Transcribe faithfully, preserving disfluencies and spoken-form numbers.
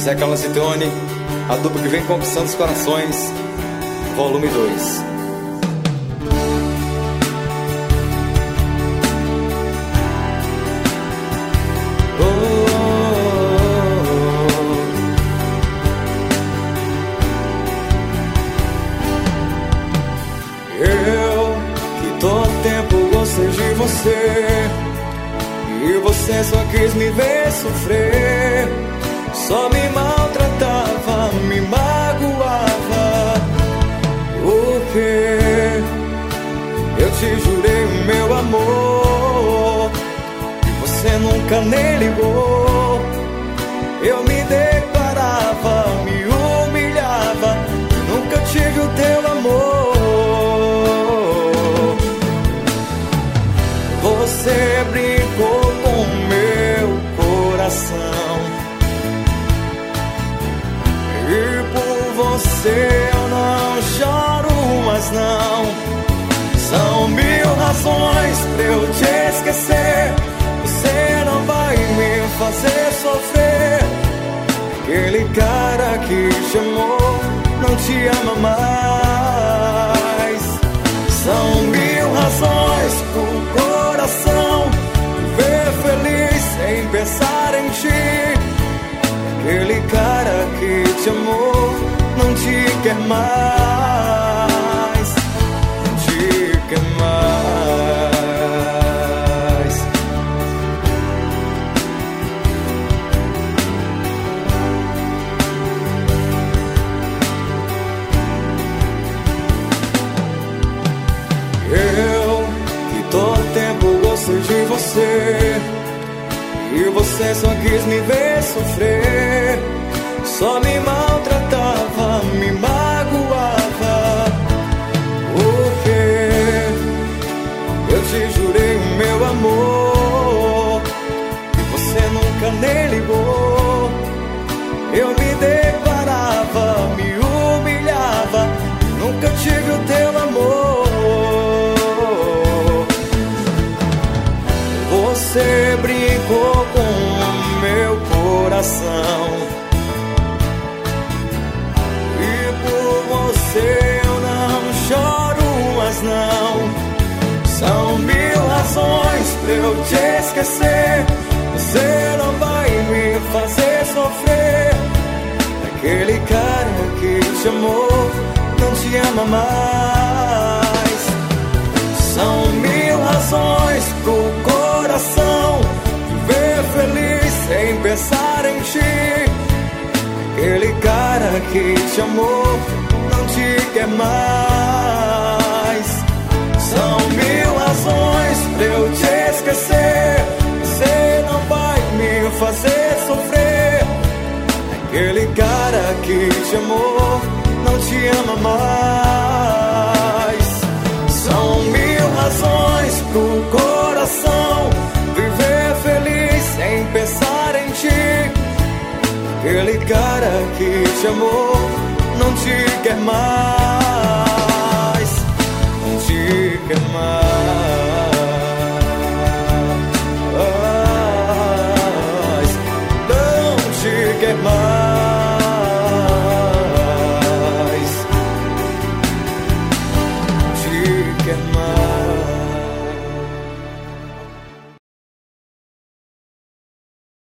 Zé Carlos e Tony, a dupla que vem conquistando os corações, volume dois. Eu que todo tempo gostei de você, e você só quis me ver sofrer, só me maltratava, me magoava. O que? Eu te jurei o meu amor, e você nunca nem ligou. Eu me declarava, me humilhava, nunca tive o teu amor. Você brincou com meu coração, e por você eu não choro mais não. São mil razões pra eu te esquecer, você não vai me fazer sofrer. Aquele cara que te amou não te ama mais. São mil razões pro coração viver feliz sem pensar em ti. Aquele cara que te amou não te quer mais, não te quer mais. Eu que todo tempo gostei de você, e você só quis me ver sofrer, só me maltratava, me magoava. O que? Eu te jurei o meu amor, e você nunca nem ligou. Eu me declarava, me humilhava, nunca tive o teu amor. Você brincou com o meu coração, e por você eu não choro mais não. São mil razões pra eu te esquecer, você não vai me fazer sofrer. Aquele cara que te amou não te ama mais. São mil razões pro coração viver feliz sem pensar em ti. Aquele cara que te amou não te quer mais. São mil razões pra eu te esquecer, você não vai me fazer sofrer. Aquele cara que te amou não te ama mais. São mil razões pro coração viver feliz sem pensar em ti. Aquele cara que te amou não te quer mais, não te quer mais.